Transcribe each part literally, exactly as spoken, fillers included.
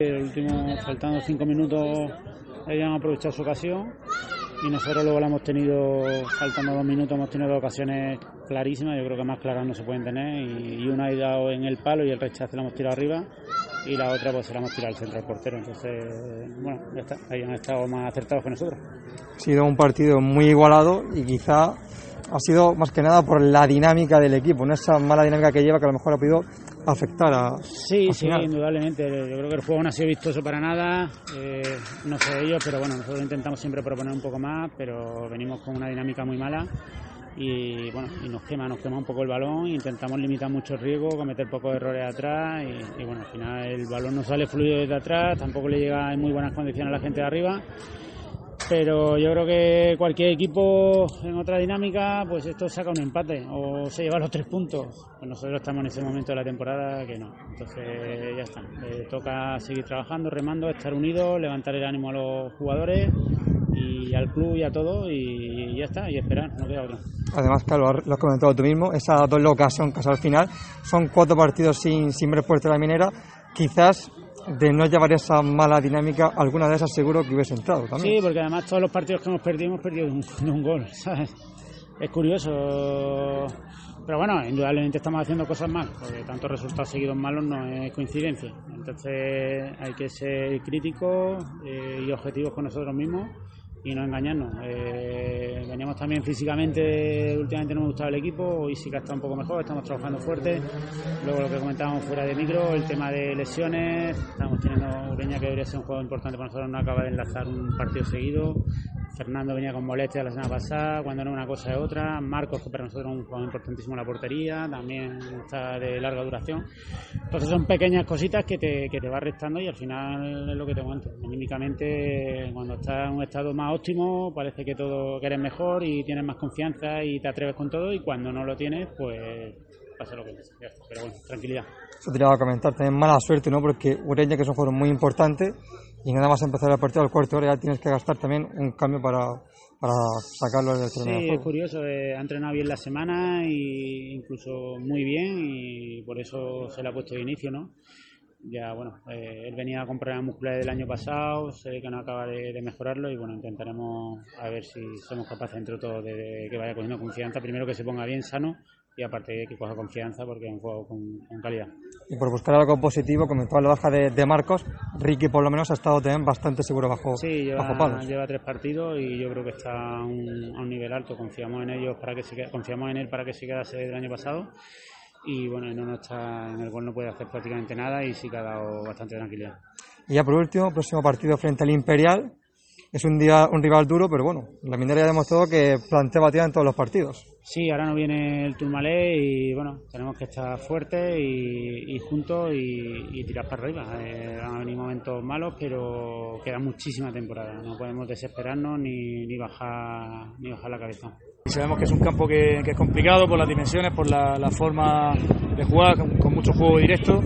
El último, faltando cinco minutos, ellos han aprovechado su ocasión y nosotros luego la hemos tenido, faltando dos minutos, hemos tenido dos ocasiones clarísimas. Yo creo que más claras no se pueden tener, y, y una ha ido en el palo y el rechazo la hemos tirado arriba, y la otra pues se la hemos tirado al centro del portero. Entonces, bueno, ya está, ahí han estado más acertados que nosotros. Ha sido un partido muy igualado y quizá ha sido más que nada por la dinámica del equipo, no esa mala dinámica que lleva, que a lo mejor ha podido afectar a... Sí, sí, final. Indudablemente. Yo creo que el juego no ha sido vistoso para nada, eh, no sé ellos, pero bueno, nosotros intentamos siempre proponer un poco más, pero venimos con una dinámica muy mala y bueno, y nos quema, nos quema un poco el balón, intentamos limitar mucho el riesgo, cometer pocos errores atrás y, y bueno, al final el balón no sale fluido desde atrás, tampoco le llega en muy buenas condiciones a la gente de arriba. Pero yo creo que cualquier equipo en otra dinámica, pues esto saca un empate o se lleva los tres puntos. Pues nosotros estamos en ese momento de la temporada que no. Entonces ya está. Eh, toca seguir trabajando, remando, estar unidos, levantar el ánimo a los jugadores y al club y a todo, y ya está, y esperar, no queda otra. Además, claro, lo has comentado tú mismo, esa doble ocasión que al final son cuatro partidos sin, sin ver puerta de la Minera, quizás de no llevar esa mala dinámica, alguna de esas seguro que hubiese entrado también. Sí, porque además todos los partidos que hemos perdido hemos perdido de un, de un gol, ¿sabes? Es curioso, pero bueno, indudablemente estamos haciendo cosas mal, porque tantos resultados seguidos malos no es coincidencia. Entonces hay que ser críticos eh, y objetivos con nosotros mismos y no engañarnos. Eh, veníamos también físicamente, últimamente no me gustaba el equipo, hoy sí que ha estado un poco mejor, estamos trabajando fuerte. Luego lo que comentábamos fuera de micro, el tema de lesiones, estamos teniendo Ureña, que debería ser un juego importante para nosotros, no acaba de enlazar un partido seguido. Fernando venía con molestias la semana pasada, cuando no una cosa es otra. Marcos, que para nosotros es un jugador importantísimo en la portería, también está de larga duración. Entonces son pequeñas cositas que te, que te va restando y al final es lo que te cuento. Anímicamente, cuando estás en un estado más óptimo, parece que todo que eres mejor y tienes más confianza y te atreves con todo, y cuando no lo tienes, pues pasa lo que pasa. Pero bueno, tranquilidad. Eso te iba a comentar, también mala suerte, ¿no? Porque Ureña, que es un jugador muy importante, y nada más empezar el partido al cuarto de hora ya tienes que gastar también un cambio para, para sacarlo del terreno de juego. Sí, es curioso, eh, ha entrenado bien la semana e incluso muy bien, y por eso se le ha puesto de inicio, ¿no? Ya, bueno, eh, él venía con problemas musculares del año pasado, sé que no acaba de, de mejorarlo, y bueno, intentaremos a ver si somos capaces entre todos de, de que vaya cogiendo confianza, primero que se ponga bien sano y aparte que coja confianza porque es un juego con, con calidad. Y por buscar algo positivo, comentaba la baja de, de Marcos, Ricky por lo menos ha estado también bastante seguro bajo, sí, lleva, bajo palos. lleva tres partidos y yo creo que está a un, a un nivel alto, confiamos en ellos para que se, confiamos en él para que se quedase del año pasado. Y bueno, no, no está en el gol, no puede hacer prácticamente nada y sí que ha dado bastante tranquilidad. Y ya por último, próximo partido frente al Imperial. Es un día un rival duro, pero bueno, la Minera ya ha demostrado que plantea batida en todos los partidos. Sí, ahora no viene el Tourmalet y bueno, tenemos que estar fuertes y, y juntos y, y tirar para arriba. Eh, van a venir momentos malos, pero queda muchísima temporada. No podemos desesperarnos ni, ni bajar ni bajar la cabeza. Sabemos que es un campo que, que es complicado por las dimensiones, por la, la forma de jugar, con, con mucho juego directo.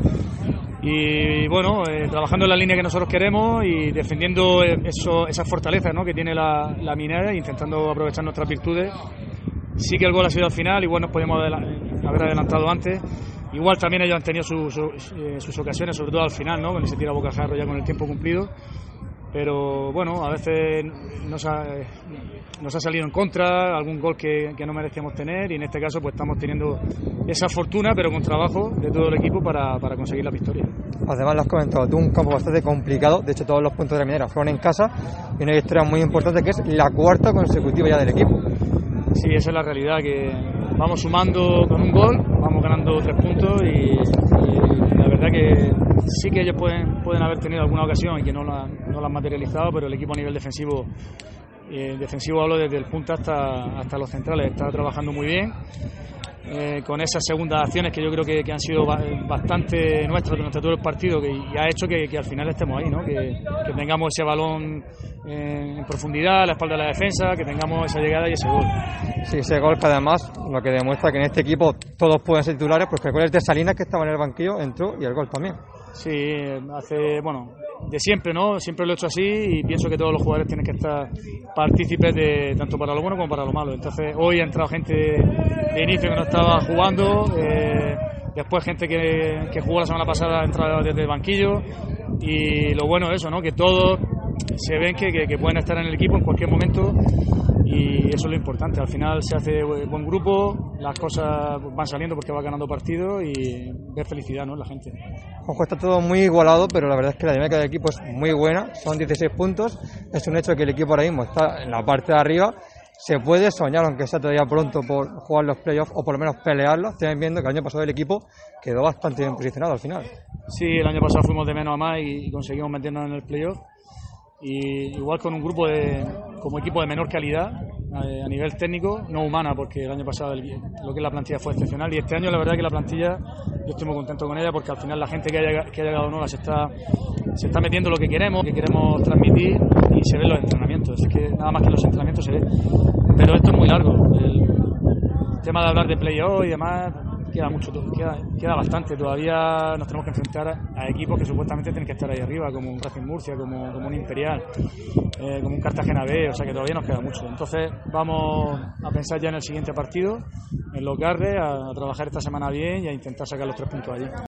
Y bueno, eh, trabajando en la línea que nosotros queremos y defendiendo eso, esas fortalezas, ¿no?, que tiene la, la Minera, intentando aprovechar nuestras virtudes. Sí que el gol ha sido al final, igual nos podíamos haber adelantado antes. Igual también ellos han tenido su, su, eh, sus ocasiones, sobre todo al final, ¿no?, cuando se tira a bocajarro ya con el tiempo cumplido. Pero bueno, a veces nos ha, nos ha salido en contra algún gol que, que no merecíamos tener, y en este caso pues estamos teniendo esa fortuna, pero con trabajo de todo el equipo para, para conseguir la victoria. Además, lo has comentado, tú un campo bastante complicado, de hecho todos los puntos de la Minera fueron en casa, y una victoria muy importante que es la cuarta consecutiva ya del equipo. Sí, esa es la realidad, que vamos sumando con un gol, vamos ganando tres puntos y, y la verdad que sí que ellos pueden, pueden haber tenido alguna ocasión y que no la, no la han materializado, pero el equipo a nivel defensivo, eh, defensivo hablo desde el punta hasta, hasta los centrales, está trabajando muy bien. Eh, con esas segundas acciones que yo creo que, que han sido bastante nuestras durante todo el partido, que y ha hecho que, que al final estemos ahí, ¿no? que, que tengamos ese balón en profundidad a la espalda de la defensa, que tengamos esa llegada y ese gol. Sí, ese gol que además lo que demuestra que en este equipo todos pueden ser titulares, porque el gol es de Salinas, que estaba en el banquillo, entró, y el gol también. Sí, hace, bueno, de siempre, ¿no? Siempre lo he hecho así y pienso que todos los jugadores tienen que estar partícipes de tanto para lo bueno como para lo malo. Entonces hoy ha entrado gente de inicio que no estaba jugando, eh, después gente que, que jugó la semana pasada ha entrado desde el banquillo, y lo bueno es eso, ¿no? Que todos se ven que, que, que pueden estar en el equipo en cualquier momento y eso es lo importante. Al final se hace buen grupo, las cosas van saliendo porque va ganando partidos y ver felicidad, ¿no?, en la gente. Ojo, está todo muy igualado, pero la verdad es que la dinámica del equipo es muy buena, son dieciséis puntos, es un hecho que el equipo ahora mismo está en la parte de arriba. Se puede soñar, aunque sea todavía pronto, por jugar los playoffs o por lo menos pelearlos. Están viendo que el año pasado el equipo quedó bastante bien posicionado al final. Sí, el año pasado fuimos de menos a más y conseguimos meternos en el playoff. Y igual con un grupo de, como equipo de menor calidad a nivel técnico, no humana, porque el año pasado el, lo que es la plantilla fue excepcional y este año la verdad que la plantilla yo estoy muy contento con ella porque al final la gente que haya, que haya llegado nueva se está, se está metiendo lo que queremos, que queremos transmitir y se ven los entrenamientos, es que nada más que los entrenamientos se ve, pero esto es muy largo, el, el tema de hablar de playoff y demás queda mucho, queda, queda bastante. Todavía nos tenemos que enfrentar a, a equipos que supuestamente tienen que estar ahí arriba, como un Racing Murcia, como, como un Imperial, eh, como un Cartagena B, o sea que todavía nos queda mucho. Entonces vamos a pensar ya en el siguiente partido, en los Garres, a, a trabajar esta semana bien y a intentar sacar los tres puntos allí.